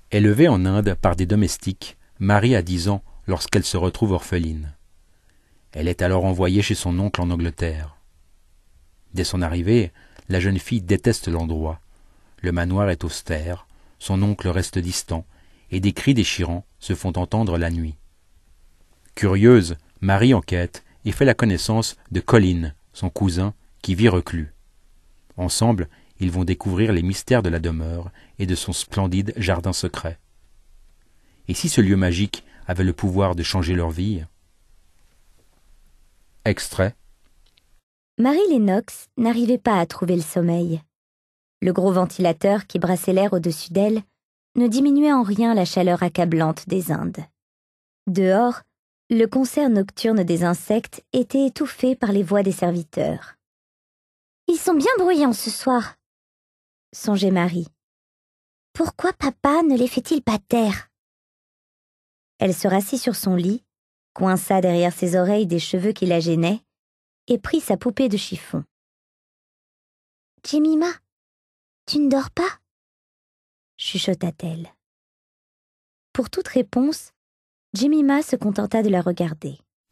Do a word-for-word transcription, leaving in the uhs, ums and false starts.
Élevée en Inde par des domestiques, Marie a dix ans lorsqu'elle se retrouve orpheline. Elle est alors envoyée chez son oncle en Angleterre. Dès son arrivée, la jeune fille déteste l'endroit. Le manoir est austère, son oncle reste distant, et des cris déchirants se font entendre la nuit. Curieuse, Marie enquête et fait la connaissance de Colin, son cousin, qui vit reclus. Ensemble, ils vont découvrir les mystères de la demeure et de son splendide jardin secret. Et si ce lieu magique avait le pouvoir de changer leur vie? Extrait. Marie Lennox n'arrivait pas à trouver le sommeil. Le gros ventilateur qui brassait l'air au-dessus d'elle ne diminuait en rien la chaleur accablante des Indes. Dehors, le concert nocturne des insectes était étouffé par les voix des serviteurs. « Ils sont bien bruyants ce soir !» songeait Marie. « Pourquoi papa ne les fait-il pas taire ?» Elle se rassit sur son lit, coinça derrière ses oreilles des cheveux qui la gênaient, et prit sa poupée de chiffon. « Jemima, tu ne dors pas ?» chuchota-t-elle. Pour toute réponse, Jemima se contenta de la regarder.